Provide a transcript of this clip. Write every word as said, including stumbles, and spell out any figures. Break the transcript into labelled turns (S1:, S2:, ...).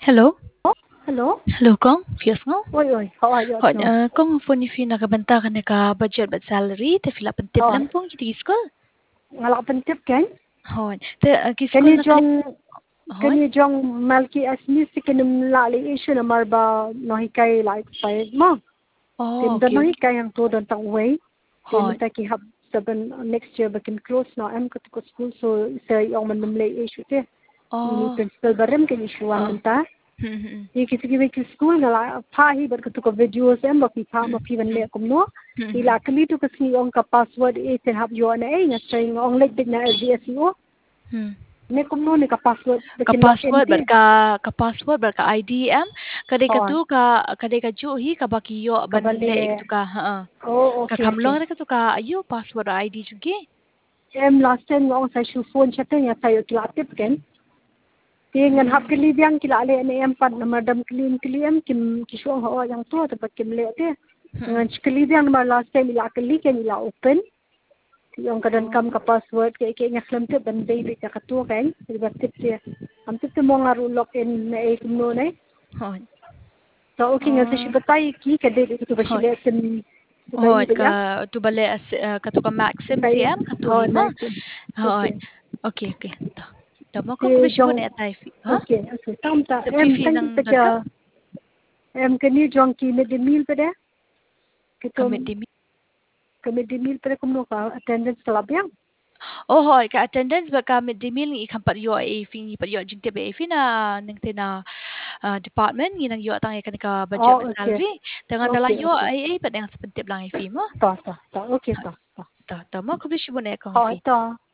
S1: Hello?
S2: Hello?
S1: Hello, Kong? Yes, no?
S2: Oi, oi. How are you?
S1: Hot,
S2: No.
S1: uh, Kong, phone if you nakabanta ka na ka budget but salary, te fill up ang tip
S2: Hoi.
S1: lang pong kiti school.
S2: Ngala pentip kan?
S1: Hot. Te uh, ki
S2: Can
S1: school
S2: you
S1: na
S2: jong can
S1: Hot?
S2: you jong malki asmi sikinum lali issue na marba no hikai like five mo.
S1: Oh,
S2: Tim da
S1: okay.
S2: no hikai ang to don tang way. Tim
S1: Hot.
S2: ta ki hab seven next year bakin close na am ko to school so sa yung man namlay issue te. Ni
S1: Oh.
S2: principal barim kan issue
S1: Oh.
S2: an ta.
S1: Hmm, hmm, hmm.
S2: Ye kiti ki ki school ngala pha hi bar ko to videos em ba ki pha ma
S1: Hmm,
S2: pi ban
S1: hmm.
S2: le kum no.
S1: Hmm, hmm.
S2: Ila kali to kasi yung ka password e te hab yo na e nga string ong leg big na L G S O.
S1: Hmm.
S2: Ne kum no ne ka password
S1: Ka
S2: bakin log in
S1: password
S2: te.
S1: ber ka ka password ber ka I D M kadai ka
S2: Hoi.
S1: tu ka kadai ka ju hi ka bakiyo ban le
S2: Kabali.
S1: ik tu ka ha.
S2: Oh,
S1: Ka
S2: okay,
S1: kamlong
S2: okay.
S1: na ka tu ka ayo password I D chugi.
S2: Em last time ngong sa shoe phone chatte ya tayo tlatip ken. Tingan hap kili biang kila ale ne em pat na madam clean kili em kim kisho ho yang tu tapat kim le te. Ngan kili biang ma last time ila kili ken ila open. Yung kadan kam ka password kay kay nga slam te ban day ka katu ken. Iba tip te. Am tip te mo nga ru lock in na e kum no ne.
S1: Hot.
S2: So okay nga sa shibatay ki kadai ito ba
S1: Hot.
S2: sila sen.
S1: Hot ka tu bale as uh, ka tu ka maxim C M ka tu hima. Hot. Okay, okay. Ta. Ta mo ko kubish mo na atay fi. Ha?
S2: Okay, okay. Tam ta
S1: Sa
S2: em
S1: fi
S2: thank
S1: ng
S2: you
S1: dagka?
S2: sa em kani jong ki med meal pa de. Kito
S1: Kami di
S2: kami di meal pa de kum no ka attendance club yang.
S1: Oh, hoy ka attendance ba ka mid dimil ng ikang paryo ay fi ni paryo jing tibe fi na ning tina uh, department ni nang yo tang ikan ka budget
S2: Oh,
S1: ba
S2: okay.
S1: salary tangan dala
S2: Okay,
S1: yo
S2: okay.
S1: ay ay pa dang sa pentip lang ay fi mo
S2: Ta ta ta. Okay ta.
S1: ta ta mo ko bishi mo na akong
S2: Ha
S1: fi
S2: ta.